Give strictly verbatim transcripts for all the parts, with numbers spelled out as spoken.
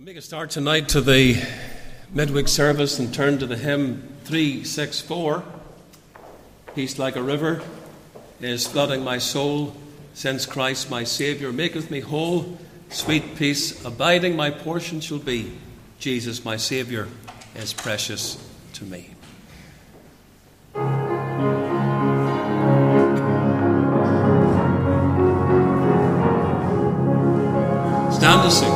We'll make a start tonight to the midweek service and turn to the hymn three sixty-four. Peace like a river is flooding my soul, since Christ my Saviour maketh me whole. Sweet peace abiding my portion shall be. Jesus my Saviour is precious to me. Stand to sing.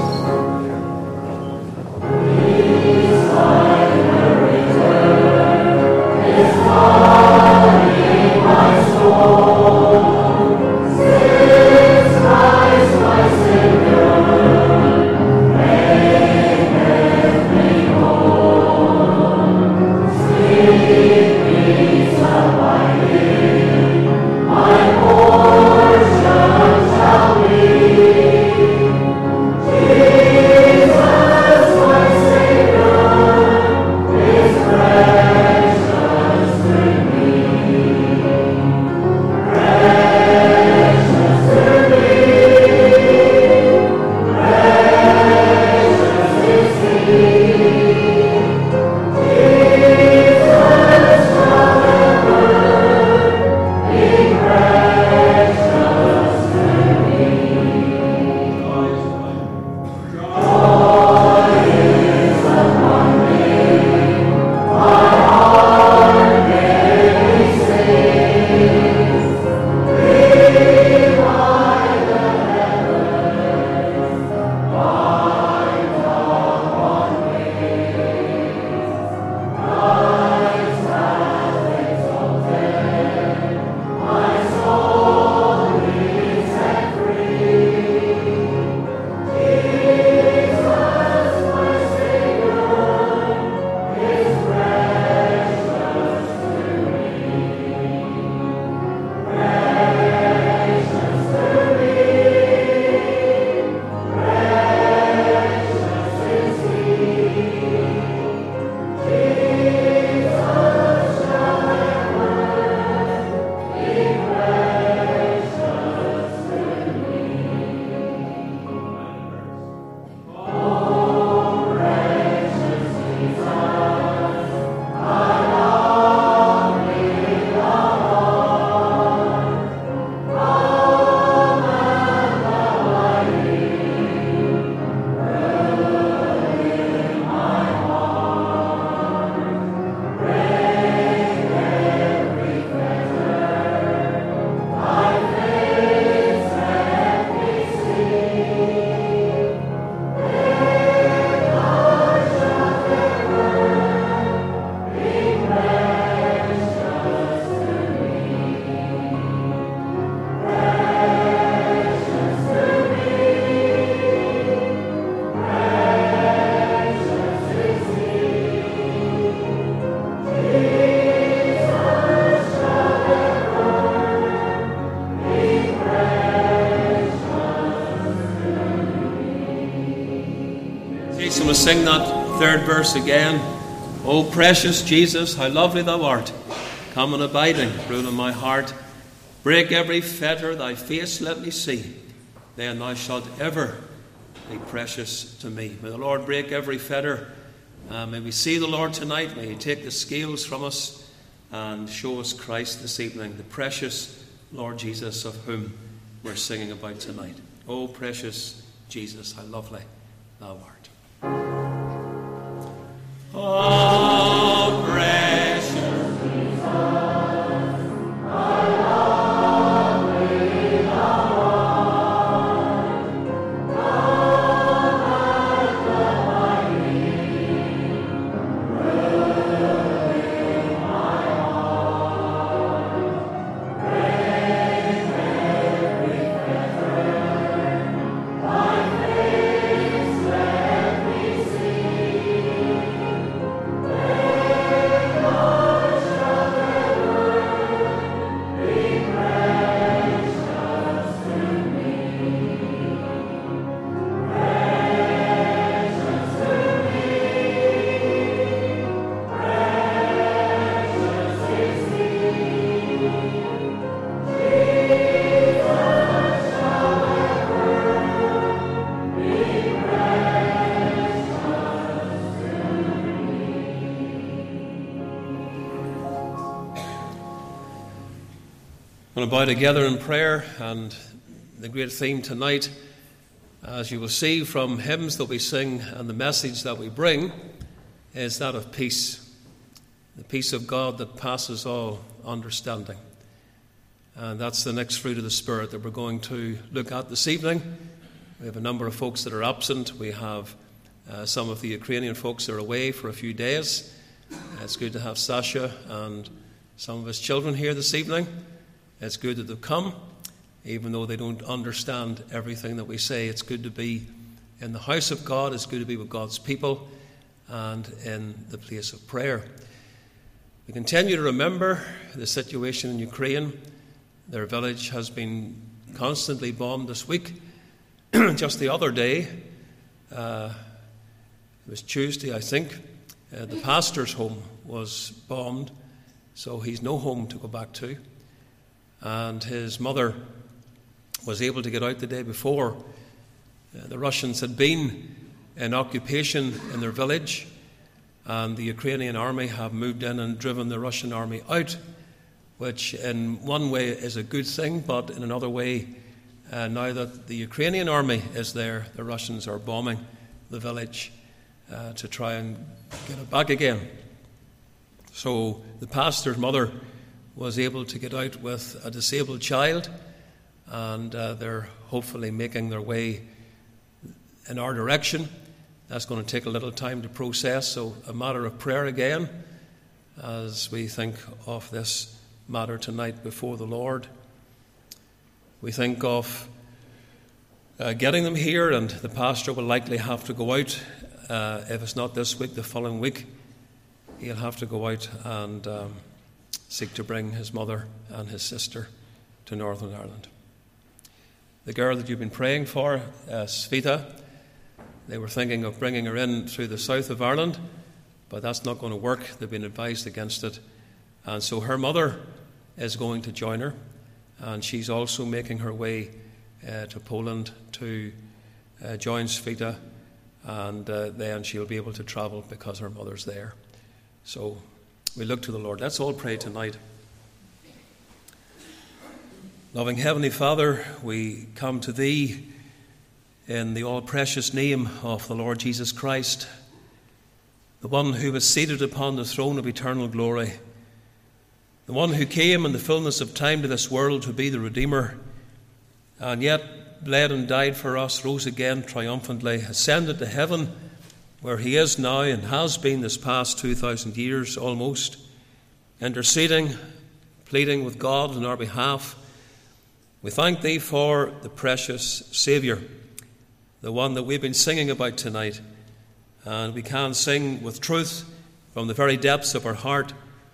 Sing that third verse again. O precious Jesus, how lovely thou art, come and abiding, rule in my heart. Break every fetter, thy face let me see, then thou shalt ever be precious to me. May the Lord break every fetter. Uh, may we see the Lord tonight. May he take the scales from us and show us Christ this evening, the precious Lord Jesus of whom we're singing about tonight. O precious Jesus, how lovely thou art. Oh, precious Jesus, how lovely thou art. Come at the mighty, rule in my heart. Break every fetter, thy face let me see. going to bow together in prayer, and the great theme tonight, as you will see from hymns that we sing and the message that we bring, is that of peace. The peace of God that passes all understanding. And that's the next fruit of the Spirit that we're going to look at this evening. We have a number of folks that are absent. We have uh, some of the Ukrainian folks that are away for a few days. Uh, it's good to have Sasha and some of his children here this evening. It's good that they've come, even though they don't understand everything that we say. It's good to be in the house of God. It's good to be with God's people and in the place of prayer. We continue to remember the situation in Ukraine. Their village has been constantly bombed this week. Just the other day, uh, it was Tuesday, I think, uh, the pastor's home was bombed, so he's no home to go back to. And his mother was able to get out the day before. Uh, the Russians had been in occupation in their village, and the Ukrainian army have moved in and driven the Russian army out, which in one way is a good thing, but in another way, uh, now that the Ukrainian army is there, the Russians are bombing the village uh, to try and get it back again. So the pastor's mother was able to get out with a disabled child, and uh, they're hopefully making their way in our direction. That's going to take a little time to process, so a matter of prayer again as we think of this matter tonight before the Lord. We think of uh, getting them here, and the pastor will likely have to go out, uh, if it's not this week, the following week. He'll have to go out and um, seek to bring his mother and his sister to Northern Ireland. The girl that you've been praying for, uh, Sveta, they were thinking of bringing her in through the south of Ireland, but that's not going to work. They've been advised against it. And so her mother is going to join her, and she's also making her way uh, to Poland to uh, join Sveta, and uh, then she'll be able to travel because her mother's there. So we look to the Lord. Let's all pray tonight. Loving Heavenly Father, we come to Thee in the all-precious name of the Lord Jesus Christ, the one who was seated upon the throne of eternal glory, the one who came in the fullness of time to this world to be the Redeemer, and yet bled and died for us, rose again triumphantly, ascended to heaven, where He is now and has been this past two thousand years almost, interceding, pleading with God on our behalf. We thank Thee for the precious Saviour, the one that we've been singing about tonight. And we can sing with truth from the very depths of our heart,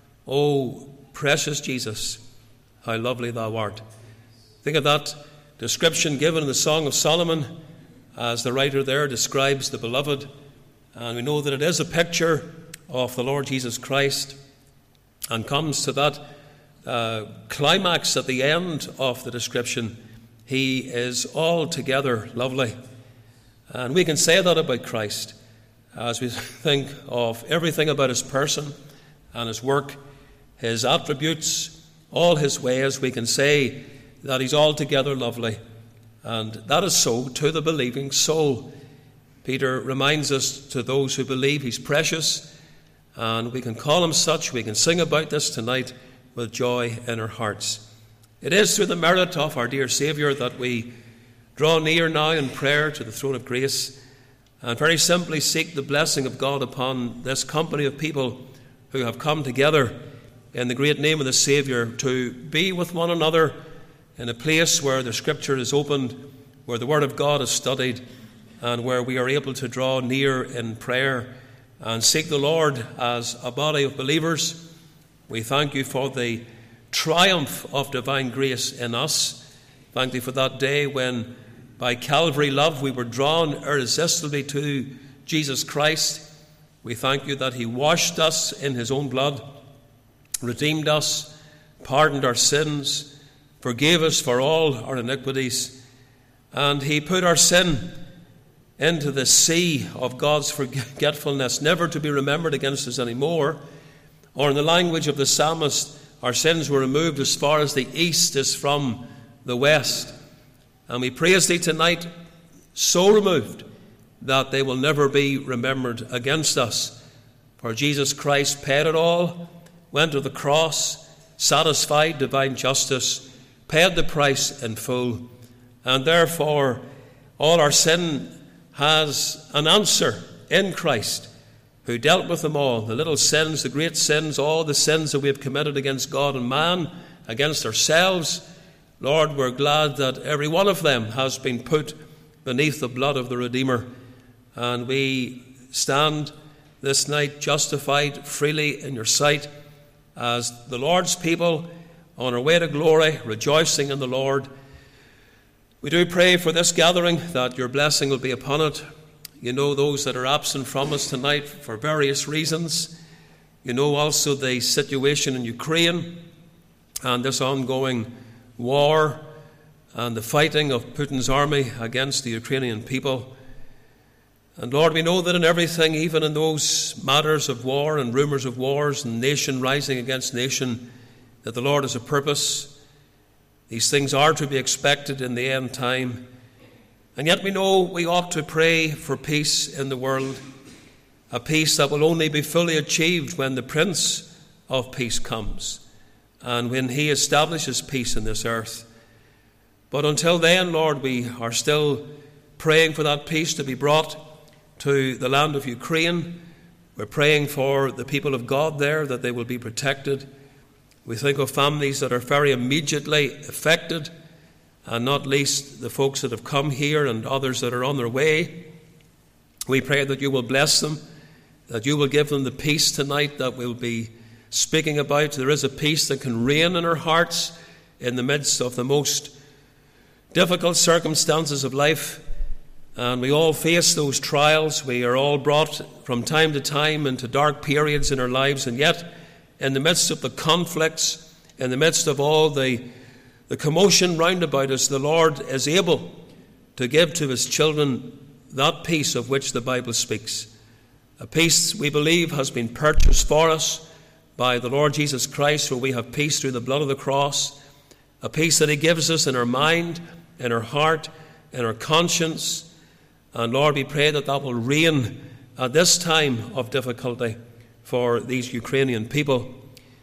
"O precious Jesus, how lovely Thou art." Think of that description given in the Song of Solomon as the writer there describes the beloved. And we know that it is a picture of the Lord Jesus Christ, and comes to that uh, climax at the end of the description. He is altogether lovely. And we can say that about Christ as we think of everything about His person and His work, His attributes, all His ways. We can say that He's altogether lovely. And that is so to the believing soul. Peter reminds us, to those who believe, He's precious, and we can call Him such. We can sing about this tonight with joy in our hearts. It is through the merit of our dear Saviour that we draw near now in prayer to the throne of grace, and very simply seek the blessing of God upon this company of people who have come together in the great name of the Saviour to be with one another in a place where the Scripture is opened, where the Word of God is studied, and where we are able to draw near in prayer and seek the Lord as a body of believers. We thank You for the triumph of divine grace in us. Thank Thee for that day when by Calvary love we were drawn irresistibly to Jesus Christ. We thank You that He washed us in His own blood, redeemed us, pardoned our sins, forgave us for all our iniquities, and He put our sin into the sea of God's forgetfulness, never to be remembered against us anymore, or in the language of the psalmist, our sins were removed as far as the east is from the west. And we praise thee tonight, so removed that they will never be remembered against us. For Jesus Christ paid it all, went to the cross, satisfied divine justice, paid the price in full, and therefore all our sin has an answer in Christ, who dealt with them all, the little sins, the great sins, all the sins that we have committed against God and man, against ourselves. Lord, we're glad that every one of them has been put beneath the blood of the Redeemer, and we stand this night justified freely in your sight as the Lord's people on our way to glory, rejoicing in the Lord. We do pray for this gathering that your blessing will be upon it. You know those that are absent from us tonight for various reasons. You know also the situation in Ukraine and this ongoing war and the fighting of Putin's army against the Ukrainian people. And Lord, we know that in everything, even in those matters of war and rumours of wars and nation rising against nation, that the Lord has a purpose. These things are to be expected in the end time. And yet we know we ought to pray for peace in the world, a peace that will only be fully achieved when the Prince of Peace comes and when he establishes peace in this earth. But until then, Lord, we are still praying for that peace to be brought to the land of Ukraine. We're praying for the people of God there, that they will be protected. We think of families that are very immediately affected, and not least the folks that have come here and others that are on their way. We pray that you will bless them, that you will give them the peace tonight that we'll be speaking about. There is a peace that can reign in our hearts in the midst of the most difficult circumstances of life. And we all face those trials. We are all brought from time to time into dark periods in our lives, and yet in the midst of the conflicts, in the midst of all the The commotion round about us, the Lord is able to give to his children that peace of which the Bible speaks. A peace, we believe, has been purchased for us by the Lord Jesus Christ, where we have peace through the blood of the cross. A peace that he gives us in our mind, in our heart, in our conscience. And Lord, we pray that that will reign at this time of difficulty for these Ukrainian people.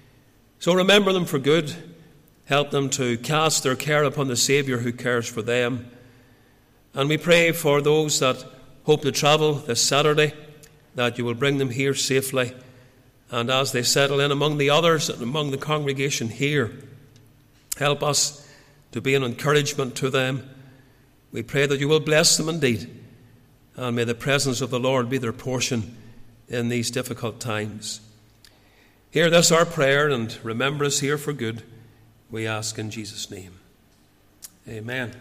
So remember them for good. Help them to cast their care upon the Saviour who cares for them. And we pray for those that hope to travel this Saturday, that you will bring them here safely. And as they settle in among the others and among the congregation here, help us to be an encouragement to them. We pray that you will bless them indeed. And may the presence of the Lord be their portion in these difficult times. Hear this our prayer, and remember us here for good. We ask in Jesus' name. Amen.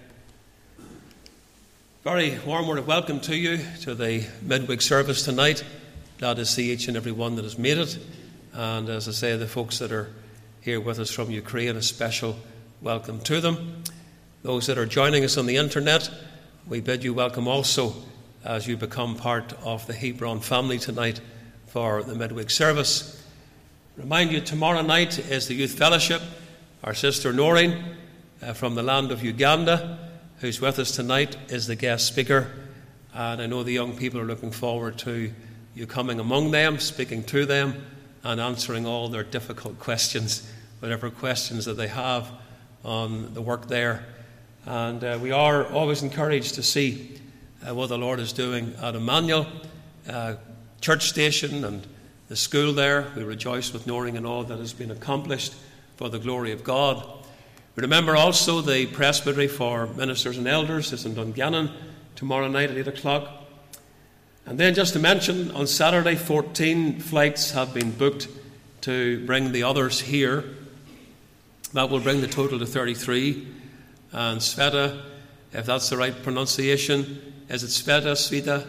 Very warm word of welcome to you to the midweek service tonight. Glad to see each and every one that has made it. And as I say, the folks that are here with us from Ukraine, a special welcome to them. Those that are joining us on the internet, we bid you welcome also as you become part of the Hebron family tonight for the midweek service. Remind you, tomorrow night is the Youth Fellowship. Our sister Noreen uh, from the land of Uganda, who's with us tonight, is the guest speaker. And I know the young people are looking forward to you coming among them, speaking to them, and answering all their difficult questions, whatever questions that they have on the work there. And uh, we are always encouraged to see uh, what the Lord is doing at Emmanuel uh, Church Station and the school there. We rejoice with Noreen and all that has been accomplished for the glory of God. We remember also the presbytery for ministers and elders is in Dungannon tomorrow night at eight o'clock. And then just to mention, on Saturday, fourteen flights have been booked to bring the others here. That will bring the total to thirty-three. And Sveta, if that's the right pronunciation, is it Sveta, Svita?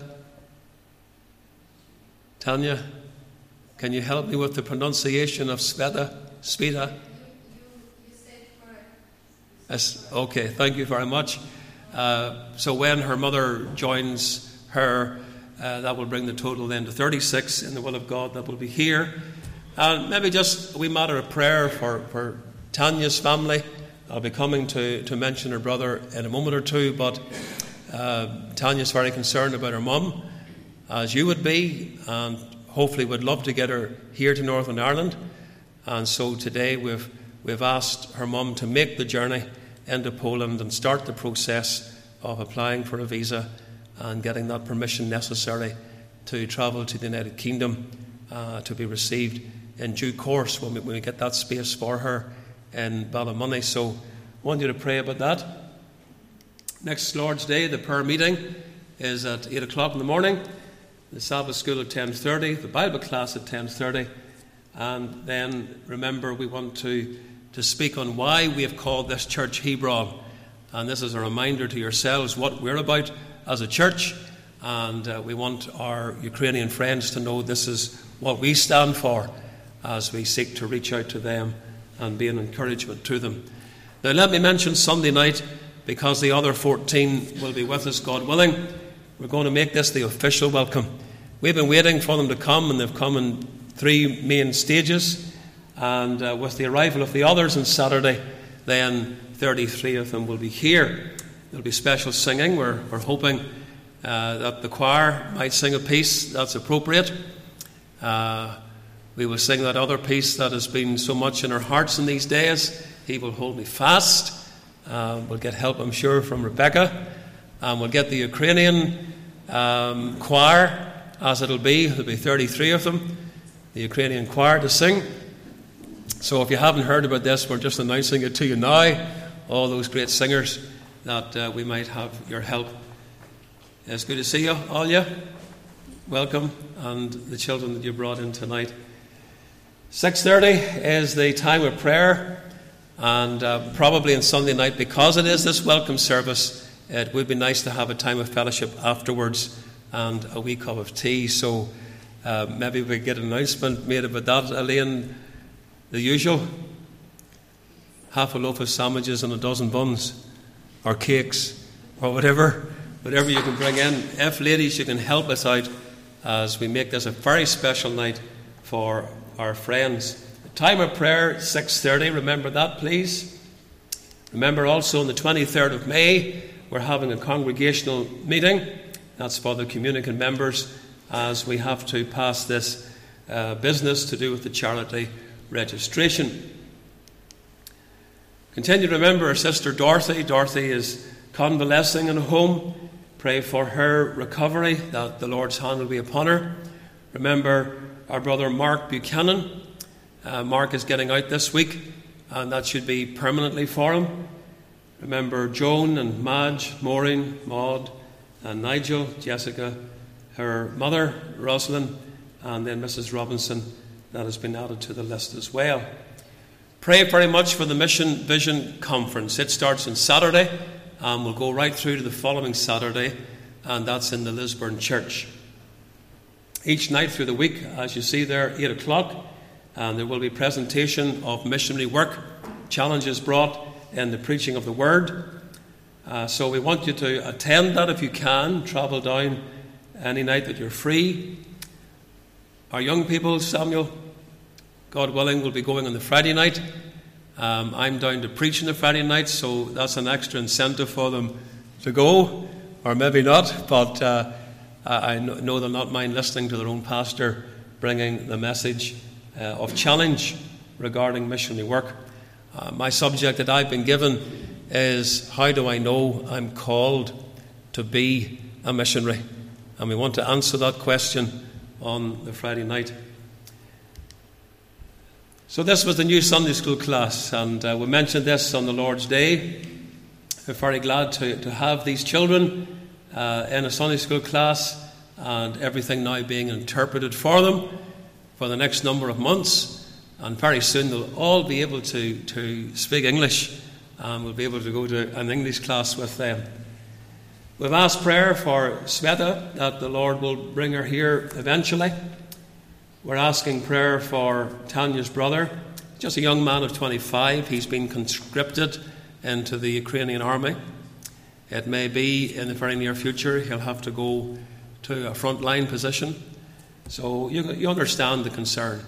Tanya, can you help me with the pronunciation of Sveta, Svita? Yes, okay, thank you very much. Uh, so when her mother joins her, uh, that will bring the total then to thirty-six in the will of God that will be here. And maybe just a wee matter of prayer for, for Tanya's family. I'll be coming to, to mention her brother in a moment or two, but uh, Tanya's very concerned about her mum, as you would be, and hopefully would love to get her here to Northern Ireland. And so today we've, we've asked her mum to make the journey into Poland and start the process of applying for a visa and getting that permission necessary to travel to the United Kingdom uh, to be received in due course when we, when we get that space for her in Ballymoney. So I want you to pray about that. Next Lord's Day, the prayer meeting is at eight o'clock in the morning, the Sabbath school at ten thirty, the Bible class at ten thirty, and then remember we want to, to speak on why we have called this church Hebron. And this is a reminder to yourselves what we're about as a church, and uh, we want our Ukrainian friends to know this is what we stand for as we seek to reach out to them and be an encouragement to them. Now let me mention Sunday night, because the other fourteen will be with us, God willing. We're going to make this the official welcome. We've been waiting for them to come, and they've come in three main stages, and uh, with the arrival of the others on Saturday, then thirty-three of them will be here. There'll be special singing. We're, we're hoping uh, that the choir might sing a piece that's appropriate. Uh, we will sing that other piece that has been so much in our hearts in these days, He Will Hold Me Fast. Uh, we'll get help, I'm sure, from Rebecca. And we'll get the Ukrainian um, choir, as it'll be. There'll be thirty-three of them, the Ukrainian choir to sing. So if you haven't heard about this, we're just announcing it to you now, all those great singers, that uh, we might have your help. It's good to see you, all you. Welcome, and the children that you brought in tonight. six thirty is the time of prayer, and uh, probably on Sunday night, because it is this welcome service, it would be nice to have a time of fellowship afterwards and a wee cup of tea. So uh, maybe we get an announcement made about that, Elaine. The usual, half a loaf of sandwiches and a dozen buns, or cakes, or whatever, whatever you can bring in. If ladies, you can help us out as we make this a very special night for our friends. The time of prayer, six thirty, remember that, please. Remember also on the twenty-third of May, we're having a congregational meeting. That's for the communicant members, as we have to pass this uh, business to do with the charity registration. Continue to remember our sister Dorothy. Dorothy is convalescing in a home. Pray for her recovery, that the Lord's hand will be upon her. Remember our brother Mark Buchanan. Uh, Mark is getting out this week, and that should be permanently for him. Remember Joan and Madge, Maureen, Maud, and Nigel, Jessica, her mother, Rosalind, and then Missus Robinson, that has been added to the list as well. Pray very much for the Mission Vision Conference. It starts on Saturday and will go right through to the following Saturday, and that's in the Lisburn Church. Each night through the week, as you see there, eight o'clock, and there will be presentation of missionary work, challenges brought in the preaching of the Word. Uh, so we want you to attend that if you can. Travel down any night that you're free. Our young people, Samuel, God willing, will be going on the Friday night. Um, I'm down to preach on the Friday night, so that's an extra incentive for them to go, or maybe not, but uh, I know they'll not mind listening to their own pastor bringing the message uh, of challenge regarding missionary work. Uh, my subject that I've been given is, how do I know I'm called to be a missionary? And we want to answer that question on the Friday night. So this was the new Sunday school class, and uh, we mentioned this on the Lord's Day. We're very glad to, to have these children uh, in a Sunday school class, and everything now being interpreted for them for the next number of months. And very soon they'll all be able to, to speak English, and we'll be able to go to an English class with them. We've asked prayer for Sveta, that the Lord will bring her here eventually. We're asking prayer for Tanya's brother, just a young man of twenty-five. He's been conscripted into the Ukrainian army. It may be in the very near future he'll have to go to a frontline position. So you, you understand the concern.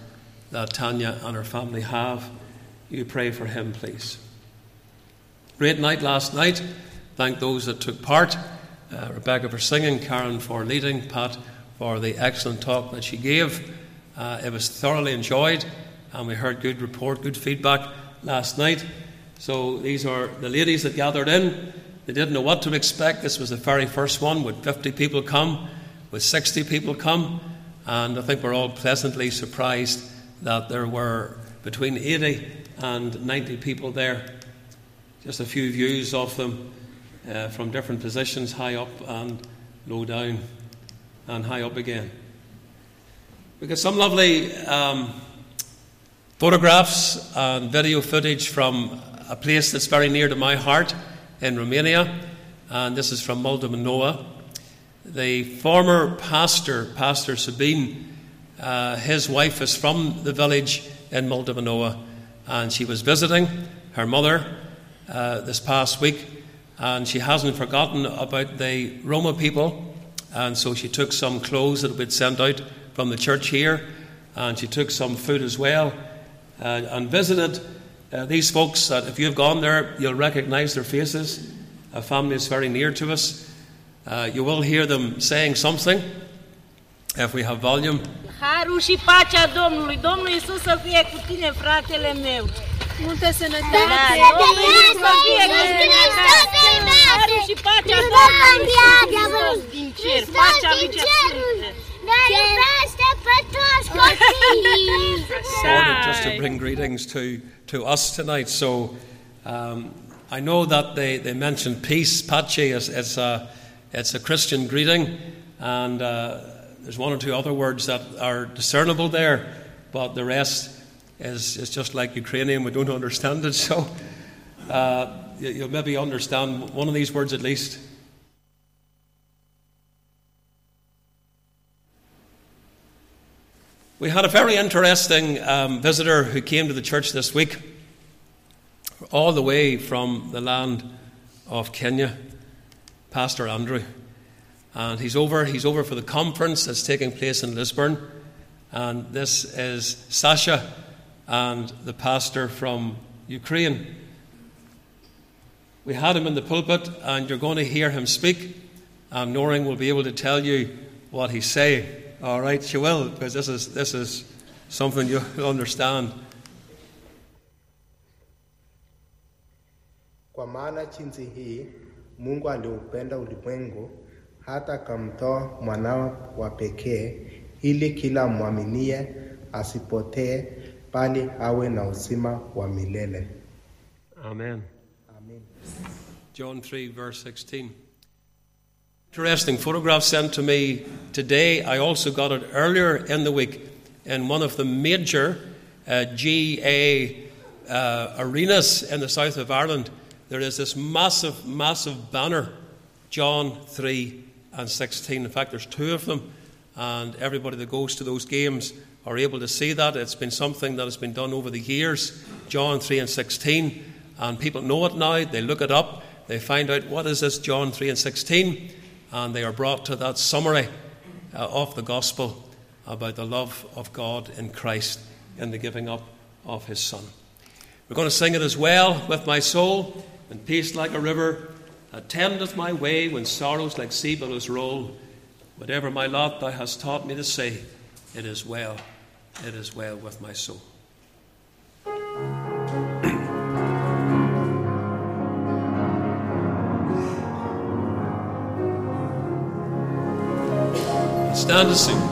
that Tanya and her family have. You pray for him, please. Great night last night. Thank those that took part. Uh, Rebecca for singing, Karen for leading, Pat for the excellent talk that she gave. Uh, it was thoroughly enjoyed, and we heard good report, good feedback last night. So these are the ladies that gathered in. They didn't know what to expect. This was the very first one. Would fifty people come? Would sixty people come? And I think we're all pleasantly surprised that there were between eighty and ninety people there. Just a few views of them uh, from different positions, high up and low down and high up again. We got some lovely um, photographs and video footage from a place that's very near to my heart in Romania, and this is from Muldaminoa. The former pastor, Pastor Sabine, uh, his wife is from the village in Muldaminoa, and she was visiting her mother uh, this past week, and she hasn't forgotten about the Roma people, and so she took some clothes that had been sent out from the church here, and she took some food as well, uh, and visited uh, these folks that if you've gone there, you'll recognize their faces. A family is very near to us. Uh, you will hear them saying something if we have volume. Harul și pacea Domnului. Domnul Iisus să fie cu tine, fratele meu. Multă sănătate. Domnul Iisus să fie cu tine. Harul și pacea Domnului Iisus din cer. Pacea lui ce sfântă. Just to bring greetings to, to us tonight. So um, I know that they, they mentioned peace. Pace is, is a, it's a Christian greeting, and uh, there's one or two other words that are discernible there, but the rest is, is just like Ukrainian. We don't understand it, so uh, you, you'll maybe understand one of these words at least. We had a very interesting um, visitor who came to the church this week, all the way from the land of Kenya, Pastor Andrew. And he's over, he's over for the conference that's taking place in Lisburn. And this is Sasha and the pastor from Ukraine. We had him in the pulpit, and you're going to hear him speak. And Noreen will be able to tell you what he's saying. All right, she will, because this is this is something you'll understand. Kwa maana jinsi hii Mungu aliupenda ulimwengu hata akamtoa mwanao wa pekee ili kila mwaminie asipotee bali awe na uzima wa milele. Amen. Amen. John three verse sixteen. Interesting photograph sent to me today. I also got it earlier in the week in one of the major uh, G A uh, arenas in the south of Ireland. There is this massive, massive banner, John three and sixteen. In fact, there's two of them, and everybody that goes to those games are able to see that. It's been something that has been done over the years, John three and sixteen, and people know it now. They look it up. They find out what is this John three and sixteen, and they are brought to that summary uh, of the gospel about the love of God in Christ and the giving up of his Son. We're going to sing it as well. With my soul, and peace like a river, attendeth my way when sorrows like sea billows roll. Whatever my lot thou hast taught me to say, it is well, it is well with my soul. Stand to sing.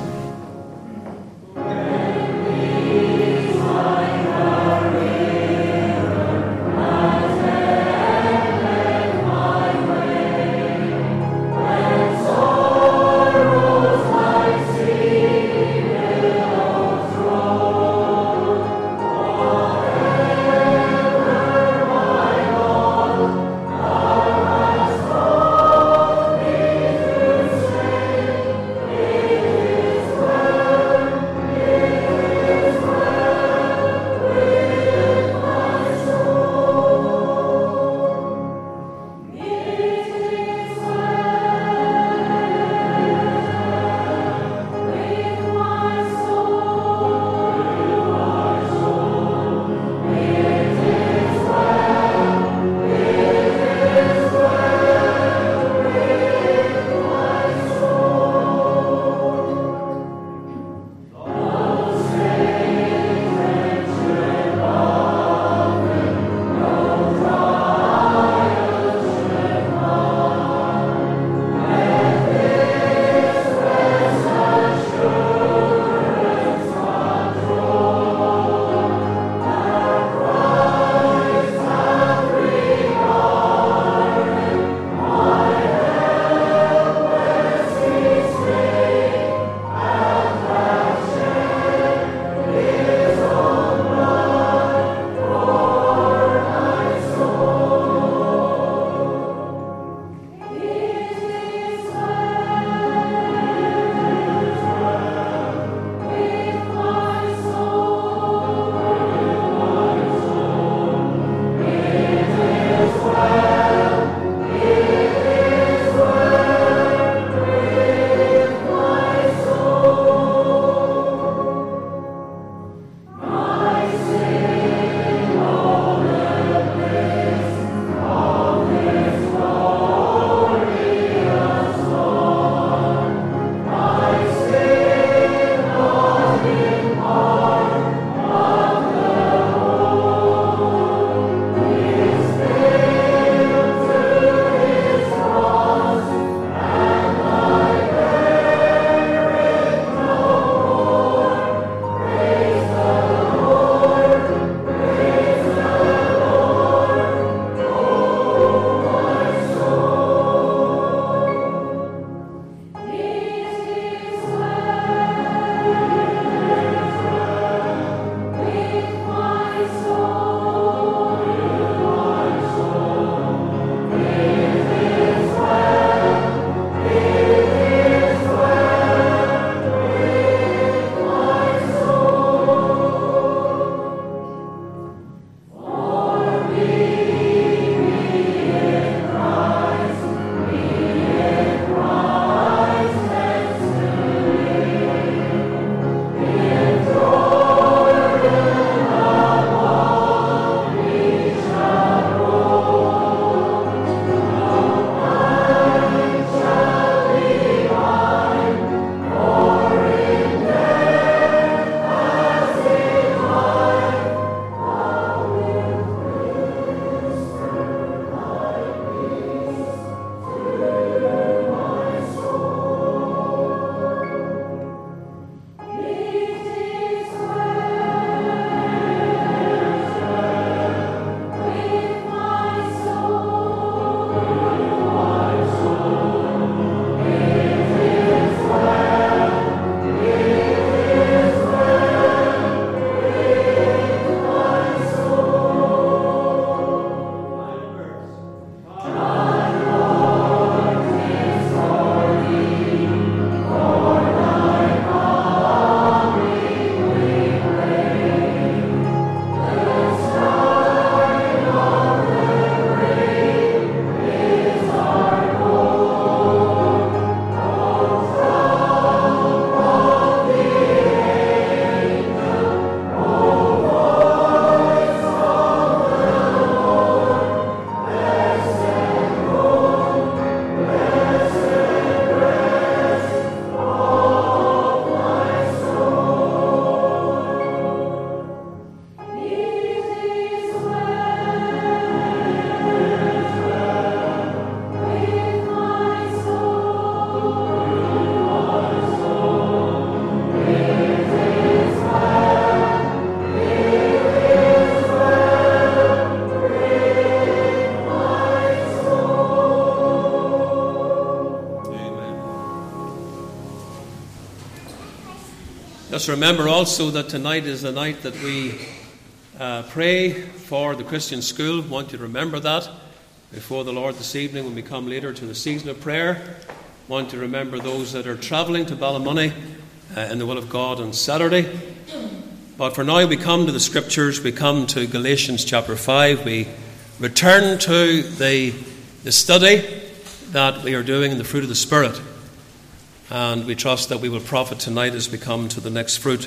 Let's remember also that tonight is the night that we uh, pray for the Christian school. I want you to remember that before the Lord this evening when we come later to the season of prayer. I want you to remember those that are travelling to Ballymoney uh, in the will of God on Saturday. But for now we come to the Scriptures. We come to Galatians chapter five. We return to the, the study that we are doing in the fruit of the Spirit. And we trust that we will profit tonight as we come to the next fruit.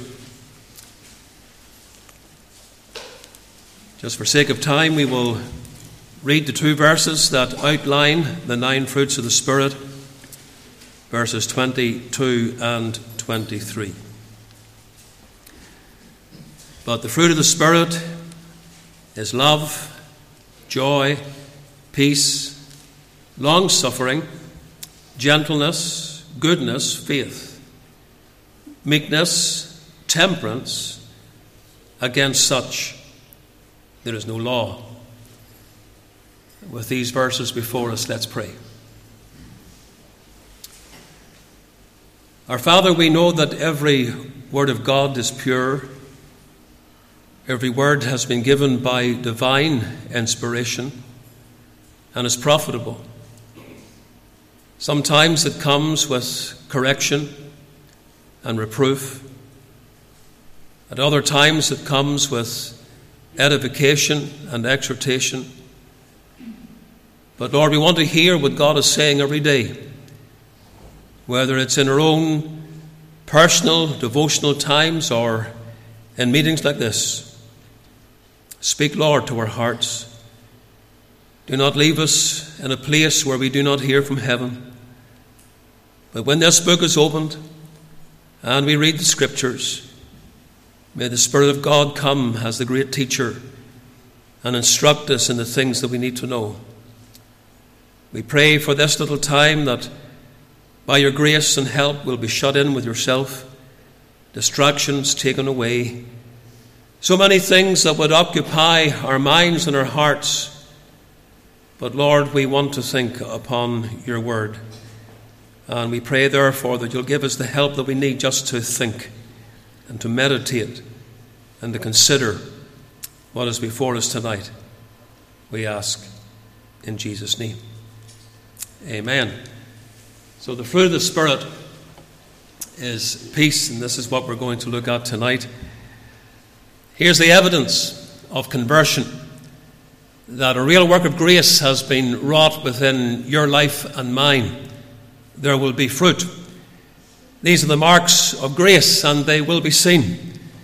Just for sake of time, we will read the two verses that outline the nine fruits of the Spirit, verses twenty-two and twenty-three. But the fruit of the Spirit is love, joy, peace, long-suffering, gentleness, goodness, faith, meekness, temperance. Against such there is no law. With these verses before us, let's pray. Our Father, we know that every word of God is pure. Every word has been given by divine inspiration and is profitable. Sometimes it comes with correction and reproof. At other times it comes with edification and exhortation. But Lord, we want to hear what God is saying every day, whether it's in our own personal, devotional times or in meetings like this. Speak, Lord, to our hearts. Do not leave us in a place where we do not hear from heaven. But when this book is opened and we read the Scriptures, may the Spirit of God come as the great teacher and instruct us in the things that we need to know. We pray for this little time that by your grace and help we'll be shut in with yourself, distractions taken away, so many things that would occupy our minds and our hearts. But Lord, we want to think upon your word. And we pray, therefore, that you'll give us the help that we need just to think and to meditate and to consider what is before us tonight. We ask in Jesus' name. Amen. So the fruit of the Spirit is peace, and this is what we're going to look at tonight. Here's the evidence of conversion, that a real work of grace has been wrought within your life and mine. There will be fruit. These are the marks of grace, and they will be seen.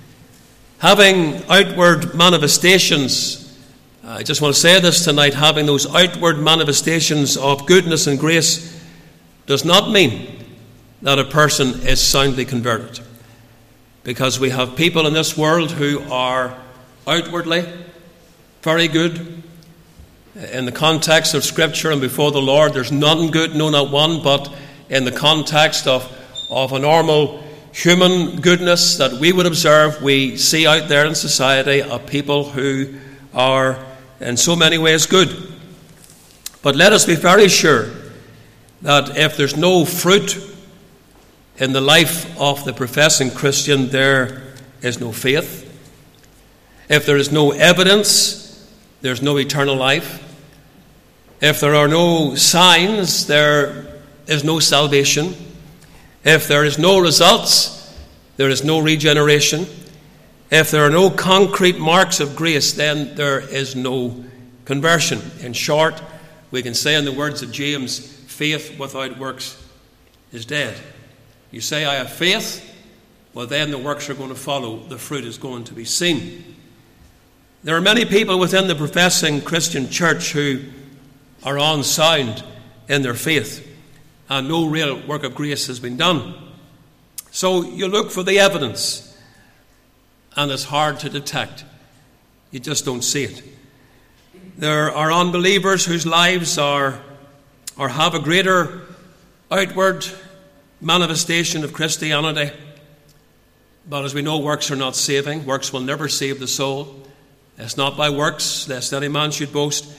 Having outward manifestations, I just want to say this tonight, having those outward manifestations of goodness and grace does not mean that a person is soundly converted. Because we have people in this world who are outwardly very good. In the context of Scripture and before the Lord, there's none good, no, not one. But in the context of, of a normal human goodness that we would observe, we see out there in society a people who are in so many ways good. But let us be very sure that if there's no fruit in the life of the professing Christian, there is no faith. If there is no evidence, there's no eternal life. If there are no signs, there is no salvation. If there is no results, there is no regeneration. If there are no concrete marks of grace, then there is no conversion. In short, we can say in the words of James, faith without works is dead. You say, I have faith, well then the works are going to follow. The fruit is going to be seen. There are many people within the professing Christian church who are unsound in their faith, and no real work of grace has been done. So you look for the evidence, and it's hard to detect. You just don't see it. There are unbelievers whose lives are or have a greater outward manifestation of Christianity. But as we know, works are not saving. Works will never save the soul. It's not by works, lest any man should boast.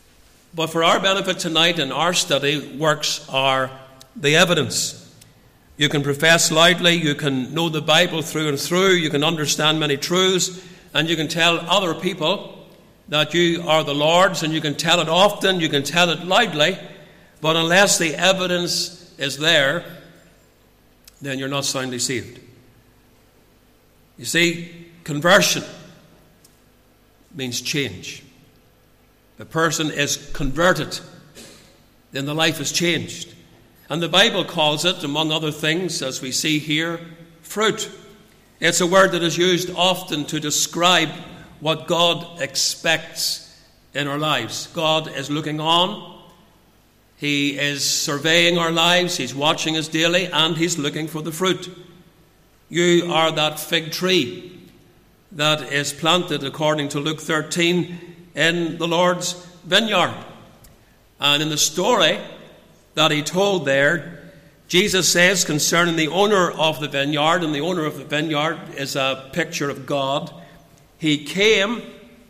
But for our benefit tonight in our study, works are the evidence. You can profess loudly, you can know the Bible through and through, you can understand many truths, and you can tell other people that you are the Lord's, and you can tell it often, you can tell it loudly, but unless the evidence is there, then you're not soundly saved. You see, conversion means change. If a person is converted, then the life is changed. And the Bible calls it, among other things, as we see here, fruit. It's a word that is used often to describe what God expects in our lives. God is looking on. He is surveying our lives. He's watching us daily, and He's looking for the fruit. You are that fig tree that is planted, according to Luke thirteen, in the Lord's vineyard. And in the story that He told there, Jesus says concerning the owner of the vineyard, and the owner of the vineyard is a picture of God, He came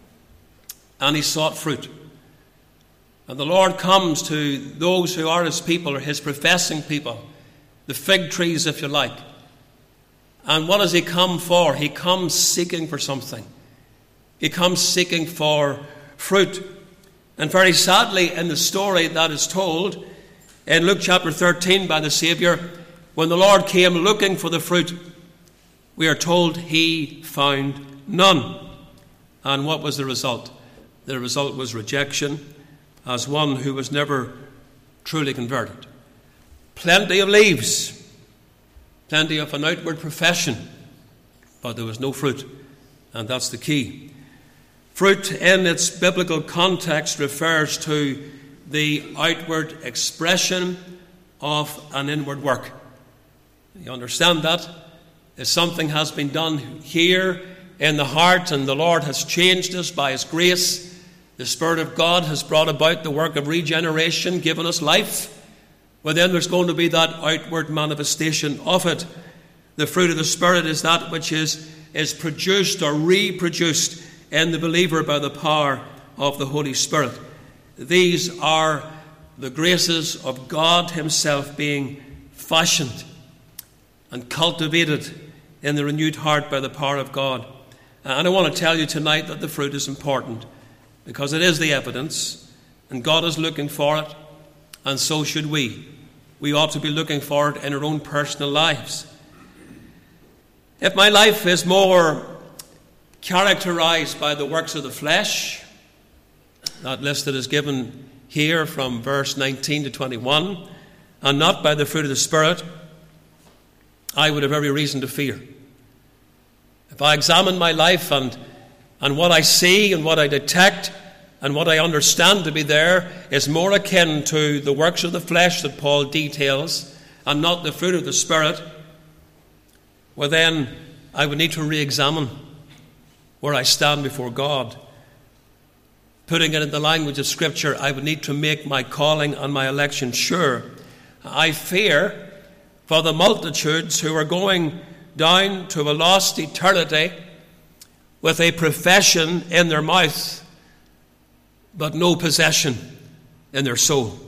and He sought fruit. And the Lord comes to those who are His people, or His professing people, the fig trees, if you like. And what does He come for? He comes seeking for something. He comes seeking for fruit. And very sadly, in the story that is told in Luke chapter thirteen by the Saviour, when the Lord came looking for the fruit, we are told He found none. And what was the result? The result was rejection, as one who was never truly converted. Plenty of leaves, plenty of an outward profession, but there was no fruit, and that's the key. Fruit in its biblical context refers to the outward expression of an inward work. You understand that? If something has been done here in the heart, and the Lord has changed us by His grace, the Spirit of God has brought about the work of regeneration, given us life, well, then there's going to be that outward manifestation of it. The fruit of the Spirit is that which is, is produced or reproduced in the believer by the power of the Holy Spirit. These are the graces of God Himself being fashioned and cultivated in the renewed heart by the power of God. And I want to tell you tonight that the fruit is important, because it is the evidence, and God is looking for it, and so should we. We ought to be looking for it in our own personal lives. If my life is more characterized by the works of the flesh, that list that is given here from verse nineteen to twenty-one, and not by the fruit of the Spirit, I would have every reason to fear. If I examine my life and, and what I see and what I detect and what I understand to be there is more akin to the works of the flesh that Paul details and not the fruit of the Spirit, well then I would need to re-examine where I stand before God. Putting it in the language of Scripture, I would need to make my calling and my election sure. I fear for the multitudes who are going down to a lost eternity with a profession in their mouth, but no possession in their soul.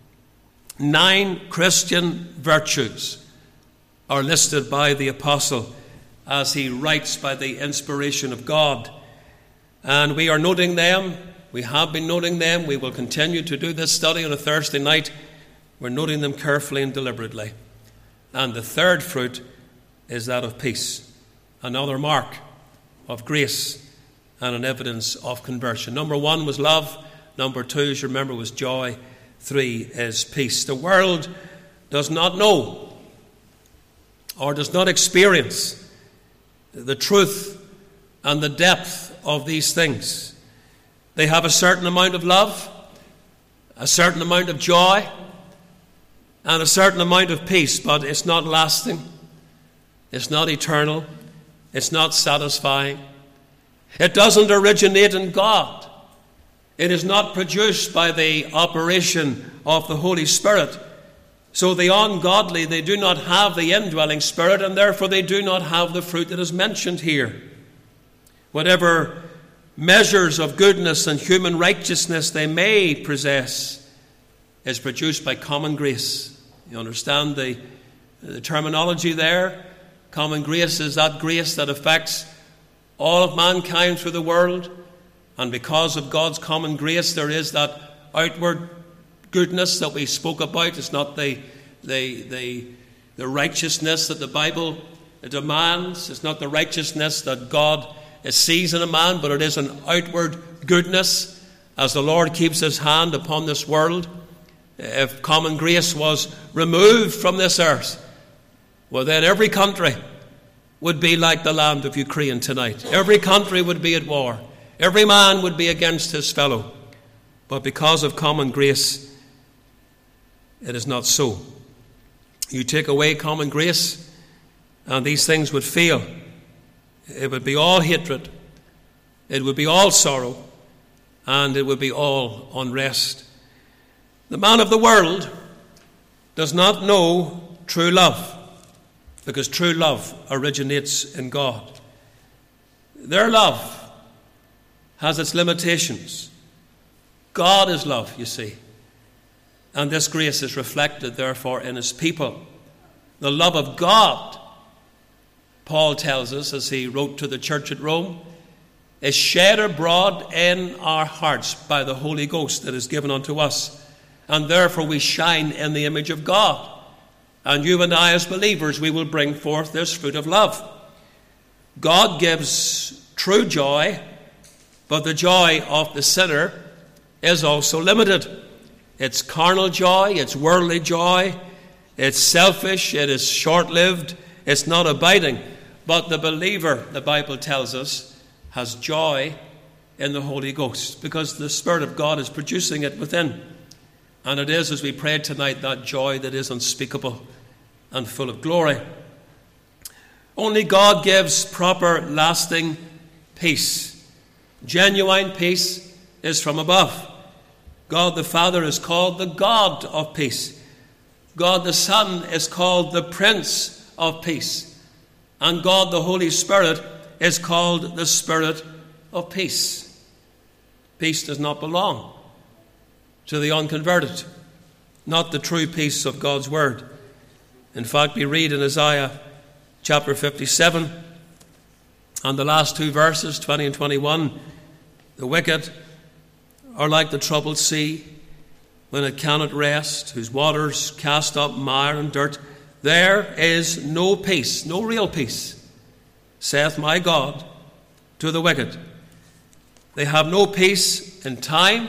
Nine Christian virtues are listed by the apostle as he writes by the inspiration of God. And we are noting them. We have been noting them. We will continue to do this study on a Thursday night. We're noting them carefully and deliberately. And the third fruit is that of peace, another mark of grace and an evidence of conversion. Number one was love. Number two, as you remember, was joy. Three is peace. The world does not know or does not experience the truth and the depth of these things. They have a certain amount of love, a certain amount of joy, and a certain amount of peace, but it's not lasting, it's not eternal, it's not satisfying. It doesn't originate in God. It is not produced by the operation of the Holy Spirit. So the ungodly, they do not have the indwelling Spirit, and therefore they do not have the fruit that is mentioned here. Whatever measures of goodness and human righteousness they may possess is produced by common grace. You understand the, The terminology there, common grace, is that grace that affects all of mankind through the world. And because of God's common grace, there is that outward goodness that we spoke about. It's not the, the, the, the righteousness that the Bible demands. It's not the righteousness that God sees in a man, but it is an outward goodness as the Lord keeps his hand upon this world. If common grace was removed from this earth, well, then every country would be like the land of Ukraine tonight. Every country would be at war. Every man would be against his fellow. But because of common grace, it is not so. You take away common grace, and these things would fail. It would be all hatred. It would be all sorrow. And it would be all unrest. The man of the world does not know true love, because true love originates in God. Their love has its limitations. God is love, you see. And this grace is reflected, therefore, in his people. The love of God, Paul tells us as he wrote to the church at Rome, is shed abroad in our hearts by the Holy Ghost that is given unto us. And therefore we shine in the image of God. And you and I as believers, we will bring forth this fruit of love. God gives true joy, but the joy of the sinner is also limited. It's carnal joy, it's worldly joy, it's selfish, it is short-lived, it's not abiding. But the believer, the Bible tells us, has joy in the Holy Ghost, because the Spirit of God is producing it within. And it is, as we prayed tonight, that joy that is unspeakable and full of glory. Only God gives proper, lasting peace. Genuine peace is from above. God the Father is called the God of peace. God the Son is called the Prince of Peace. And God the Holy Spirit is called the Spirit of Peace. Peace does not belong to the unconverted, not the true peace of God's Word. In fact, we read in Isaiah chapter fifty-seven, and the last two verses, twenty and twenty-one, the wicked are like the troubled sea when it cannot rest, whose waters cast up mire and dirt. There is no peace, no real peace, saith my God, to the wicked. They have no peace in time,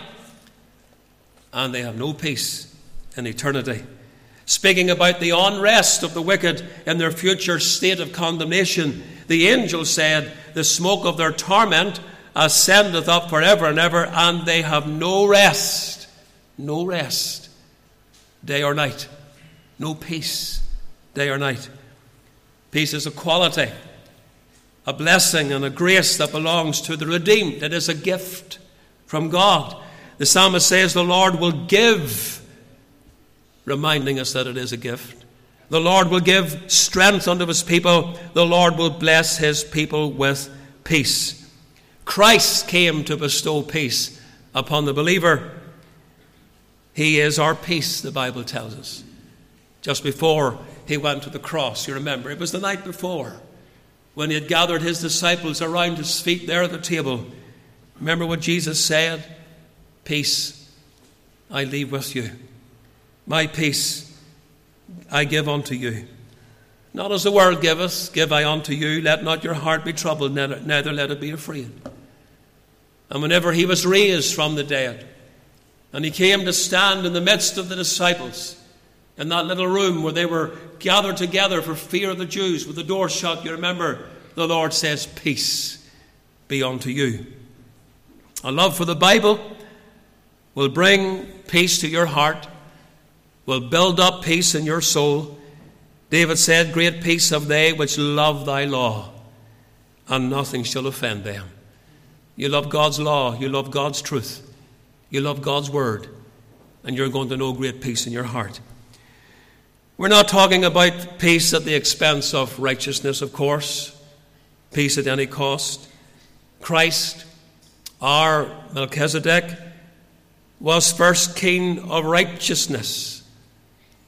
and they have no peace in eternity. Speaking about the unrest of the wicked in their future state of condemnation, the angel said, the smoke of their torment ascendeth up forever and ever, and they have no rest, no rest, day or night, no peace, day or night. Peace is a quality, a blessing and a grace that belongs to the redeemed. It is a gift from God. The psalmist says the Lord will give, reminding us that it is a gift. The Lord will give strength unto his people. The Lord will bless his people with peace. Christ came to bestow peace upon the believer. He is our peace, the Bible tells us. Just before he went to the cross, you remember, it was the night before, when he had gathered his disciples around his feet there at the table. Remember what Jesus said? Peace I leave with you. My peace I give unto you. Not as the world giveth, give I unto you. Let not your heart be troubled, neither, neither let it be afraid. And whenever he was raised from the dead, and he came to stand in the midst of the disciples, in that little room where they were gathered together for fear of the Jews, with the door shut, you remember, the Lord says, peace be unto you. A love for the Bible will bring peace to your heart, will build up peace in your soul. David said, great peace have they which love thy law, and nothing shall offend them. You love God's law, you love God's truth, you love God's word, and you're going to know great peace in your heart. We're not talking about peace at the expense of righteousness, of course, peace at any cost. Christ, our Melchizedek, was first king of righteousness.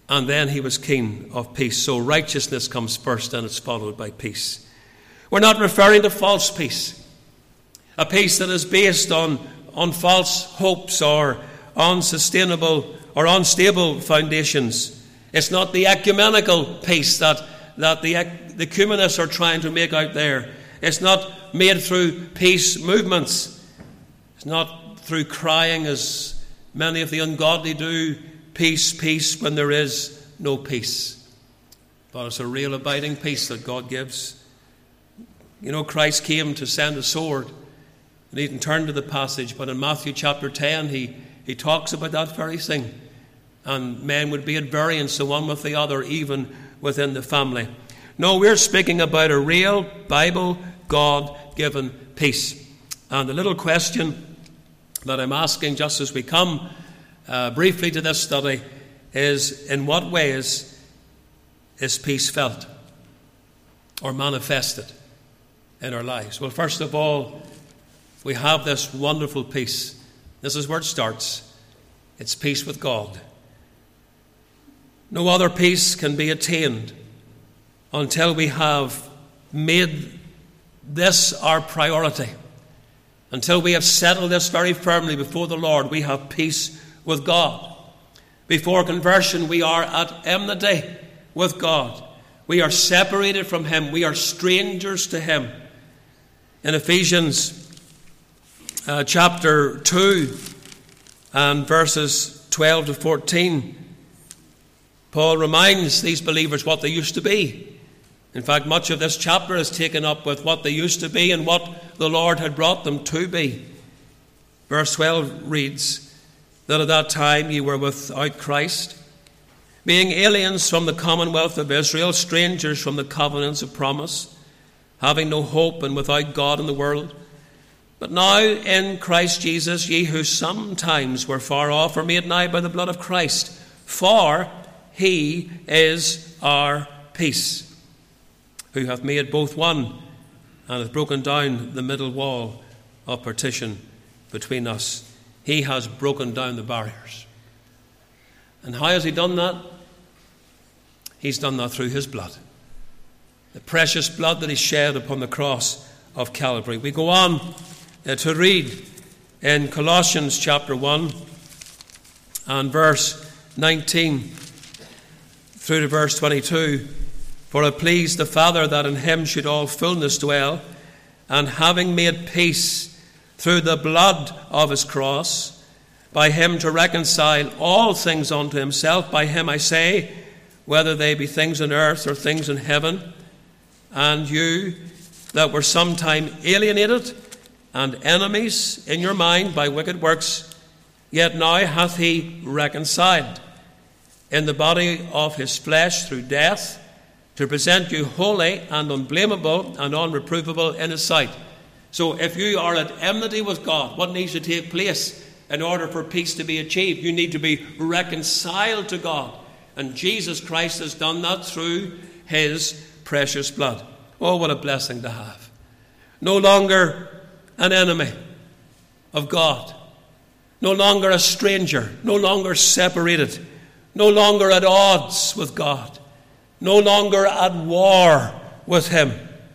And then he was king of peace. So righteousness comes first, and it's followed by peace. We're not referring to false peace, a peace that is based on, on false hopes or unsustainable or unstable foundations. It's not the ecumenical peace that, that the, the ecumenists are trying to make out there. It's not made through peace movements. It's not through crying, as many of the ungodly do, peace, peace, when there is no peace. But it's a real abiding peace that God gives. You know, Christ came to send a sword. You needn't turn to the passage, but in Matthew chapter ten, he, he talks about that very thing. And men would be at variance the one with the other, even within the family. No, we're speaking about a real Bible, God-given peace. And the little question that I'm asking just as we come uh, briefly to this study is, in what ways is peace felt or manifested in our lives? Well, first of all, we have this wonderful peace. This is where it starts. It's peace with God. No other peace can be attained until we have made this our priority. Until we have settled this very firmly before the Lord, we have peace with God. Before conversion, we are at enmity with God. We are separated from Him. We are strangers to Him. In Ephesians uh, chapter two and verses twelve to fourteen, Paul reminds these believers what they used to be. In fact, much of this chapter is taken up with what they used to be and what the Lord had brought them to be. Verse twelve reads that at that time ye were without Christ, being aliens from the commonwealth of Israel, strangers from the covenants of promise, having no hope and without God in the world. But now in Christ Jesus, ye who sometimes were far off are made nigh by the blood of Christ, for He is our peace, who hath made both one, and hath broken down the middle wall of partition between us. He has broken down the barriers. And how has He done that? He's done that through His blood, the precious blood that He shed upon the cross of Calvary. We go on uh, to read in Colossians chapter one and verse nineteen through to verse twenty-two. For it pleased the Father that in Him should all fullness dwell, and having made peace through the blood of His cross, by Him to reconcile all things unto Himself. By Him, I say, whether they be things on earth or things in heaven. And you that were sometime alienated and enemies in your mind by wicked works, yet now hath He reconciled in the body of His flesh through death, to present you holy and unblameable and unreprovable in His sight. So if you are at enmity with God, what needs to take place in order for peace to be achieved? You need to be reconciled to God. And Jesus Christ has done that through His precious blood. Oh, what a blessing to have. No longer an enemy of God. No longer a stranger. No longer separated. No longer at odds with God. No longer at war with Him.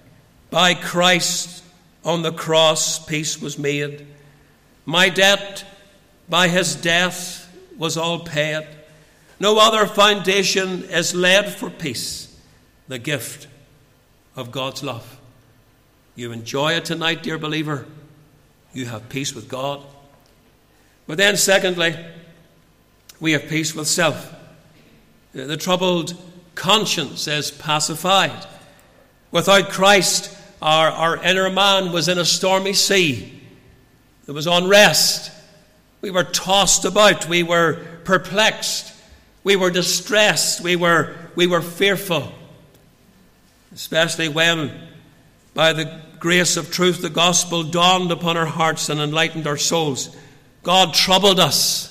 By Christ on the cross, peace was made. My debt by His death was all paid. No other foundation is laid for peace, the gift of God's love. You enjoy it tonight, dear believer. You have peace with God. But then secondly, we have peace with self. The troubled conscience is pacified. Without Christ, our, our inner man was in a stormy sea. There was unrest. We were tossed about. We were perplexed. We were distressed. We were, we were fearful. Especially when, by the grace of truth, the gospel dawned upon our hearts and enlightened our souls. God troubled us.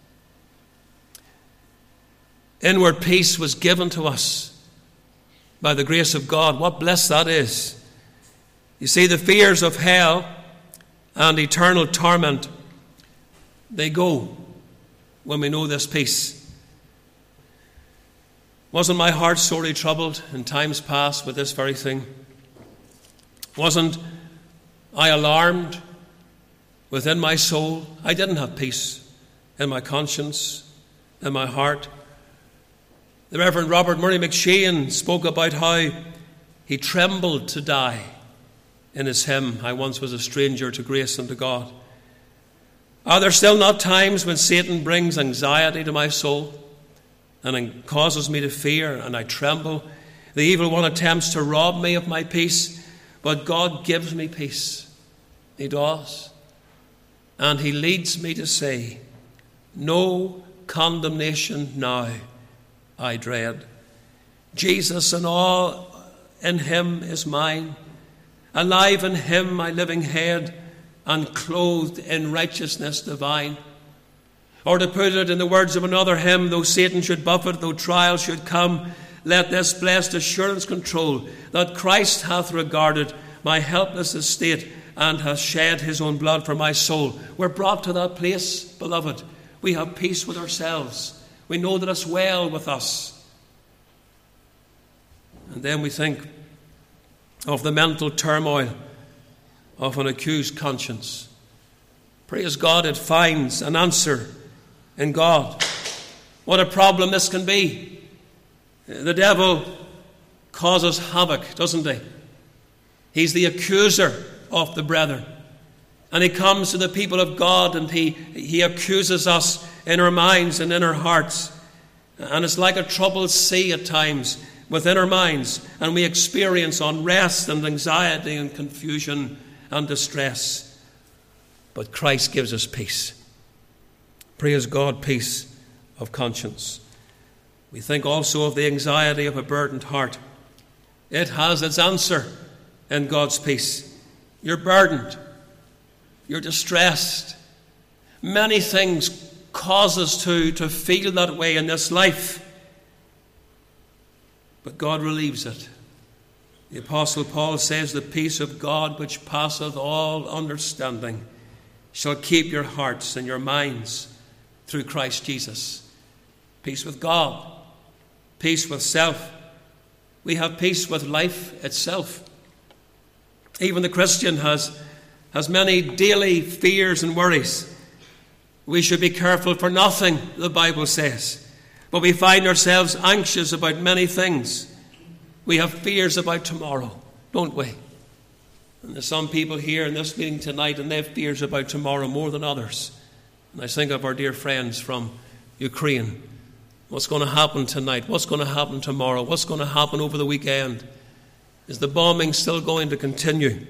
Inward peace was given to us by the grace of God. What bliss that is. You see, the fears of hell and eternal torment, they go when we know this peace. Wasn't my heart sorely troubled in times past with this very thing? Wasn't I alarmed within my soul? I didn't have peace in my conscience, in my heart. The Reverend Robert Murray McShane spoke about how he trembled to die in his hymn, I Once Was a Stranger to Grace and to God. Are there still not times when Satan brings anxiety to my soul and causes me to fear and I tremble? The evil one attempts to rob me of my peace, but God gives me peace. He does. And he leads me to say, no condemnation now I dread. Jesus and all in him is mine. Alive in him my living head, and clothed in righteousness divine. Or to put it in the words of another hymn, though Satan should buffet, though trials should come, let this blessed assurance control, that Christ hath regarded my helpless estate, and hath shed his own blood for my soul. We're brought to that place, beloved. We have peace with ourselves. We know that it's well with us. And then we think of the mental turmoil of an accused conscience. Praise God, it finds an answer in God. What a problem this can be. The devil causes havoc, doesn't he? He's the accuser of the brethren. And he comes to the people of God and he, he accuses us in our minds and in our hearts. And it's like a troubled sea at times within our minds, and we experience unrest and anxiety and confusion and distress. But Christ gives us peace. Praise God, peace of conscience. We think also of the anxiety of a burdened heart. It has its answer in God's peace. You're burdened. You're distressed. Many things cause us to, to feel that way in this life. But God relieves it. The Apostle Paul says, the peace of God which passeth all understanding shall keep your hearts and your minds through Christ Jesus. Peace with God. Peace with self. We have peace with life itself. Even the Christian has, has many daily fears and worries. We should be careful for nothing, the Bible says. But we find ourselves anxious about many things. We have fears about tomorrow, don't we? And there's some people here in this meeting tonight, and they have fears about tomorrow more than others. And I think of our dear friends from Ukraine. What's going to happen tonight? What's going to happen tomorrow? What's going to happen over the weekend? Is the bombing still going to continue?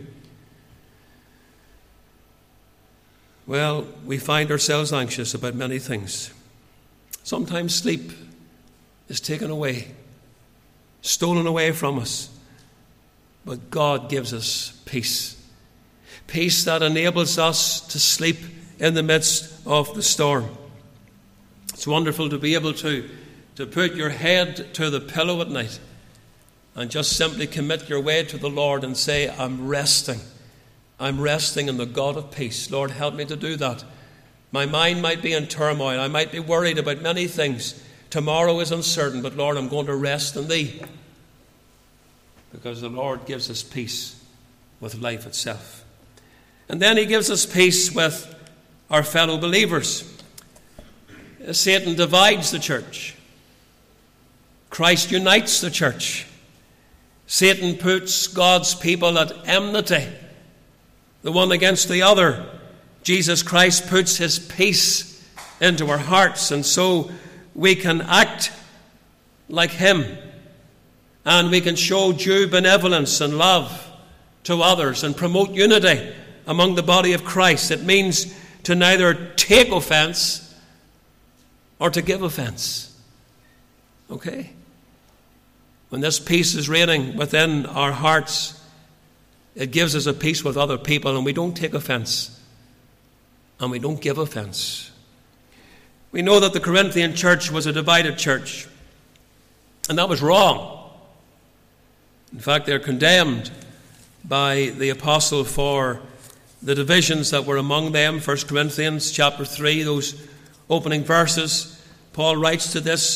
Well, we find ourselves anxious about many things. Sometimes sleep is taken away, stolen away from us. But God gives us peace. Peace that enables us to sleep in the midst of the storm. It's wonderful to be able to, to put your head to the pillow at night and just simply commit your way to the Lord and say, I'm resting. I'm resting in the God of peace. Lord, help me to do that. My mind might be in turmoil. I might be worried about many things. Tomorrow is uncertain, but Lord, I'm going to rest in Thee. Because the Lord gives us peace with life itself. And then He gives us peace with our fellow believers. Satan divides the church. Christ unites the church. Satan puts God's people at enmity, the one against the other. Jesus Christ puts His peace into our hearts, and so we can act like Him, and we can show due benevolence and love to others and promote unity among the body of Christ. It means to neither take offense or to give offense. Okay? When this peace is reigning within our hearts, it gives us a peace with other people, and we don't take offense. And we don't give offense. We know that the Corinthian church was a divided church. And that was wrong. In fact, they're condemned by the apostle for the divisions that were among them. First Corinthians chapter three, those opening verses. Paul writes to this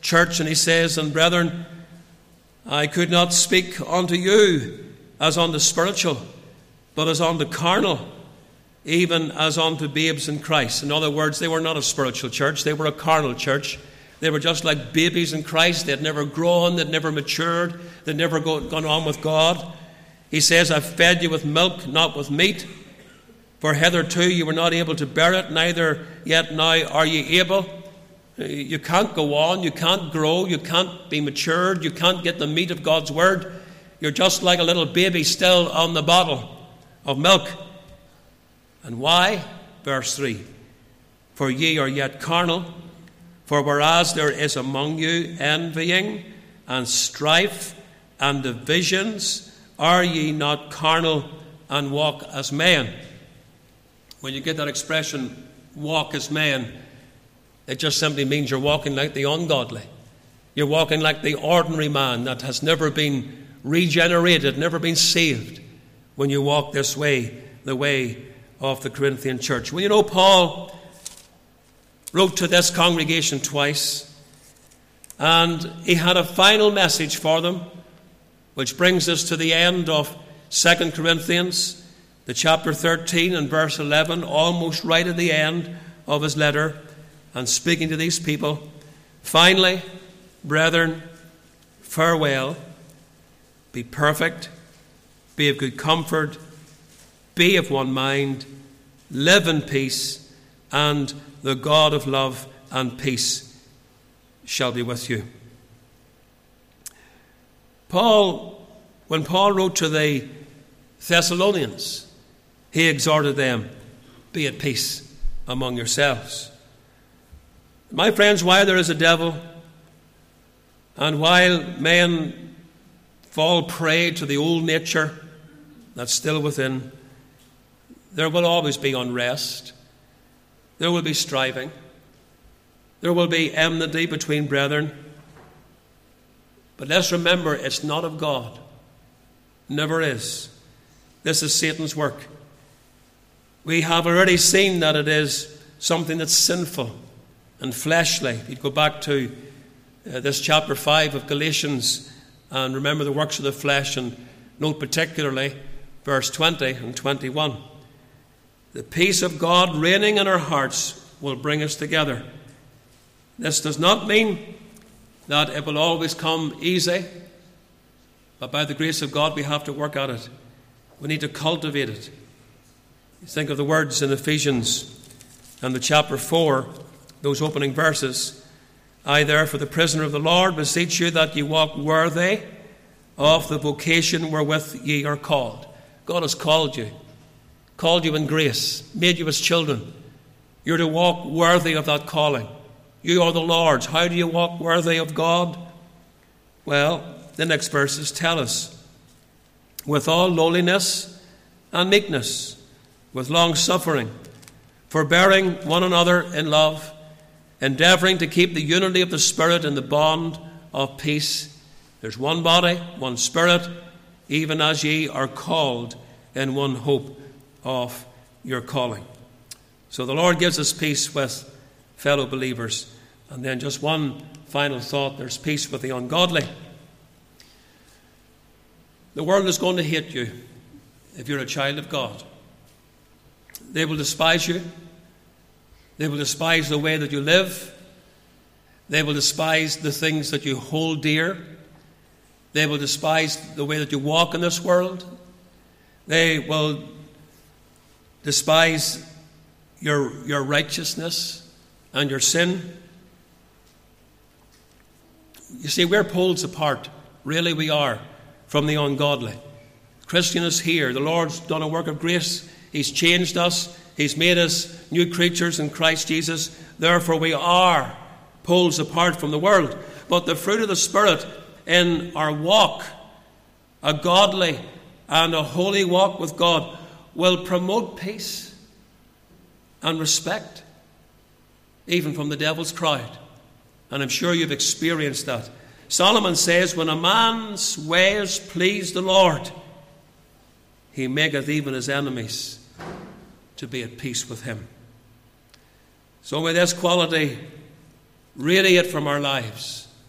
church, and he says, and brethren, I could not speak unto you as unto spiritual, but as unto carnal, even as unto babes in Christ. In other words, they were not a spiritual church, they were a carnal church. They were just like babies in Christ. They had never grown, they'd never matured, they'd never go, gone on with God. He says, I've fed you with milk, not with meat. For hitherto you were not able to bear it, neither yet now are ye able. You can't go on, you can't grow, you can't be matured, you can't get the meat of God's word. You're just like a little baby still on the bottle of milk. And why? Verse three. For ye are yet carnal, for whereas there is among you envying and strife and divisions, are ye not carnal and walk as men? When you get that expression, walk as men, it just simply means you're walking like the ungodly. You're walking like the ordinary man that has never been regenerated, never been saved, when you walk this way, the way of the Corinthian church. Well, you know, Paul wrote to this congregation twice, and he had a final message for them, which brings us to the end of Second Corinthians, the chapter thirteen and verse eleven, almost right at the end of his letter, and speaking to these people. Finally, brethren, farewell. Be perfect, be of good comfort, be of one mind, live in peace, and the God of love and peace shall be with you. Paul, when Paul wrote to the Thessalonians, he exhorted them, be at peace among yourselves. My friends, while there is a devil, and while men fall prey to the old nature that's still within, there will always be unrest. There will be striving. There will be enmity between brethren. But let's remember, it's not of God. Never is. This is Satan's work. We have already seen that it is something that's sinful and fleshly. If you go back to uh, this chapter five of Galatians and remember the works of the flesh, and note particularly verse twenty and twenty-one. The peace of God reigning in our hearts will bring us together. This does not mean that it will always come easy, but by the grace of God we have to work at it. We need to cultivate it. You think of the words in Ephesians and the chapter four, those opening verses. I therefore, the prisoner of the Lord, beseech you that ye walk worthy of the vocation wherewith ye are called. God has called you, called you in grace, made you his children. You're to walk worthy of that calling. You are the Lord's. How do you walk worthy of God? Well, the next verses tell us. With all lowliness and meekness, with long suffering, forbearing one another in love, endeavouring to keep the unity of the Spirit in the bond of peace. There's one body, one Spirit, even as ye are called in one hope of your calling. So the Lord gives us peace with fellow believers. And then just one final thought, there's peace with the ungodly. The world is going to hate you if you're a child of God. They will despise you. They will despise the way that you live. They will despise the things that you hold dear. They will despise the way that you walk in this world. They will despise your, your righteousness and your sin. You see, we're poles apart. Really, we are, from the ungodly. Christian is here. The Lord's done a work of grace. He's changed us. He's made us new creatures in Christ Jesus. Therefore, we are poles apart from the world. But the fruit of the Spirit in our walk, a godly and a holy walk with God, will promote peace and respect, even from the devil's crowd. And I'm sure you've experienced that. Solomon says, when a man's ways please the Lord, he maketh even his enemies to be at peace with him. So may this quality radiate from our lives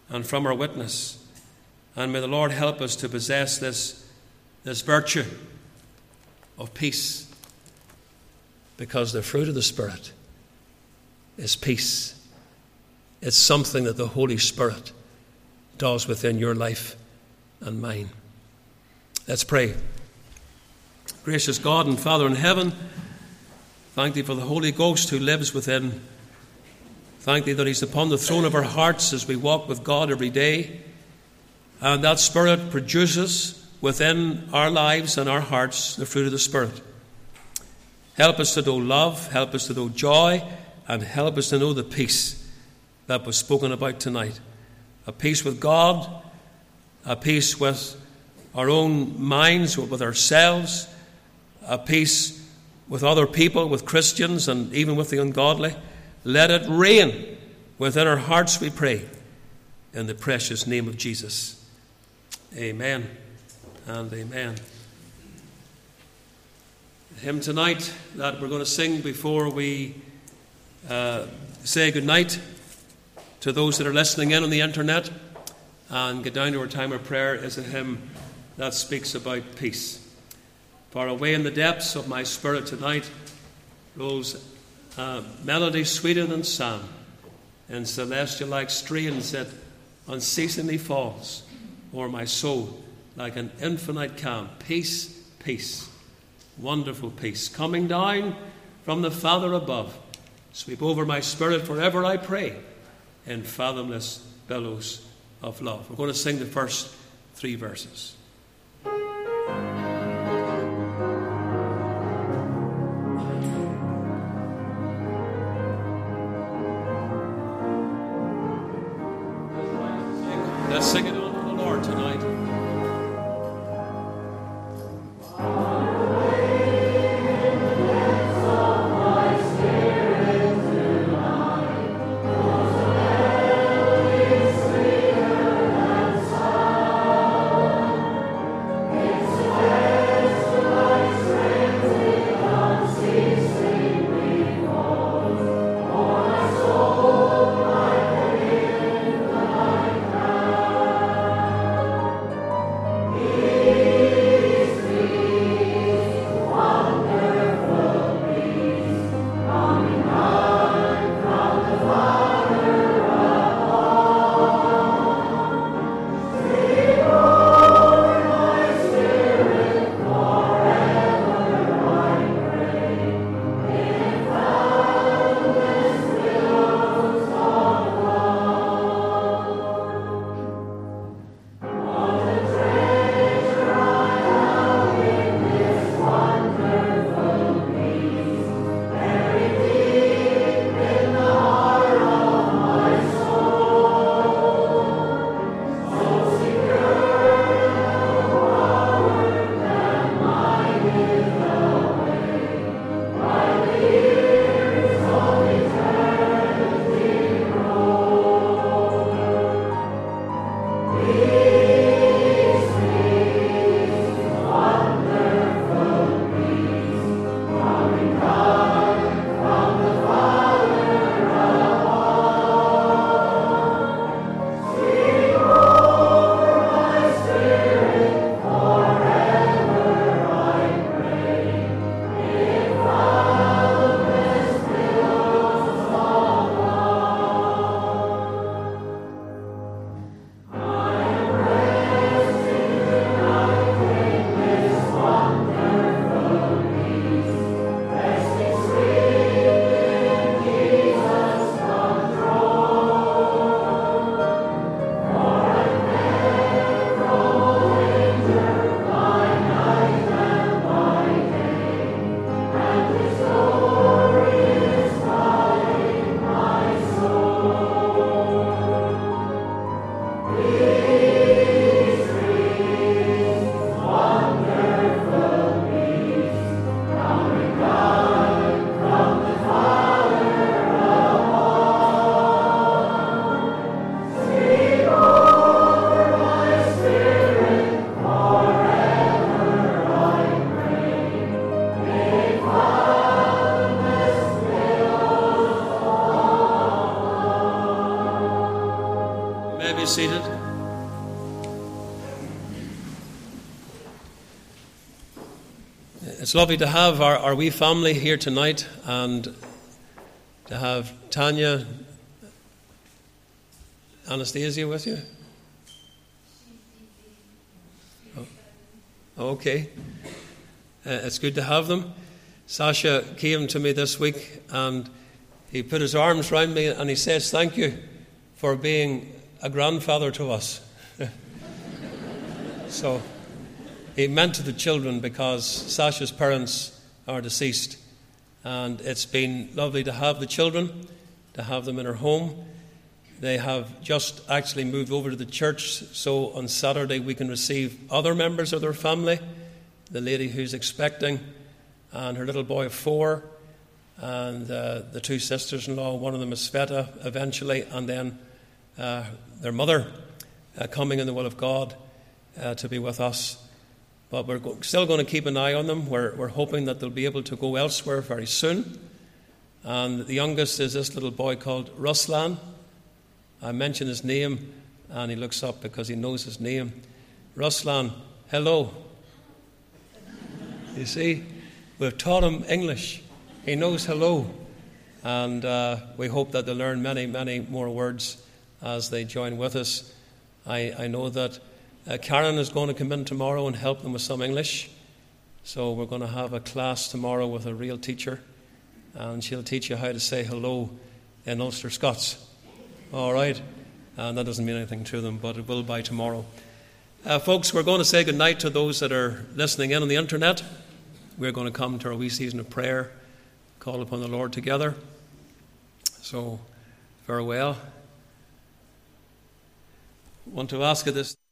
and from our witness. And may the Lord help us to possess this, this virtue of peace, because the fruit of the Spirit is peace. It's something that the Holy Spirit does within your life and mine. Let's pray. Gracious God and Father in heaven, thank Thee for the Holy Ghost who lives within. Thank Thee that He's upon the throne of our hearts as we walk with God every day. And that Spirit produces within our lives and our hearts the fruit of the Spirit. Help us to know love, help us to know joy, and help us to know the peace that was spoken about tonight. A peace with God, a peace with our own minds, with ourselves, a peace with other people, with Christians, and even with the ungodly. Let it reign within our hearts, we pray, in the precious name of Jesus. Amen and amen. The hymn tonight that we're going to sing before we uh, say goodnight to those that are listening in on the internet and get down to our time of prayer is a hymn that speaks about peace. Far away in the depths of my spirit tonight rolls a melody sweeter than psalm, in celestial-like strains that unceasingly falls o'er my soul like an infinite calm. Peace, peace, wonderful peace, coming down from the Father above. Sweep over my spirit forever, I pray, in fathomless billows of love. We're going to sing the first three verses. Let's sing it unto the Lord tonight. It's lovely to have our, our wee family here tonight, and to have Tanya, Anastasia with you. Oh, okay. Uh, it's good to have them. Sasha came to me this week and he put his arms around me and he says, "Thank you for being a grandfather to us." So he meant to the children, because Sasha's parents are deceased, and it's been lovely to have the children, to have them in her home. They have just actually moved over to the church, so on Saturday we can receive other members of their family, the lady who's expecting and her little boy of four, and uh, the two sisters-in-law. One of them is Sveta eventually, and then uh, their mother uh, coming in the will of God uh, to be with us. But we're go- still going to keep an eye on them. We're, we're hoping that they'll be able to go elsewhere very soon. And the youngest is this little boy called Ruslan. I mention his name and he looks up because he knows his name. Ruslan, hello. You see, we've taught him English. He knows hello. And uh, we hope that they'll learn many, many more words as they join with us. I, I know that uh, Karen is going to come in tomorrow and help them with some English. So we're going to have a class tomorrow with a real teacher, and she'll teach you how to say hello in Ulster Scots. All right? And that doesn't mean anything to them, but it will by tomorrow. Uh, folks, we're going to say goodnight to those that are listening in on the internet. We're going to come to our wee season of prayer, call upon the Lord together. So, farewell. I want to ask you this.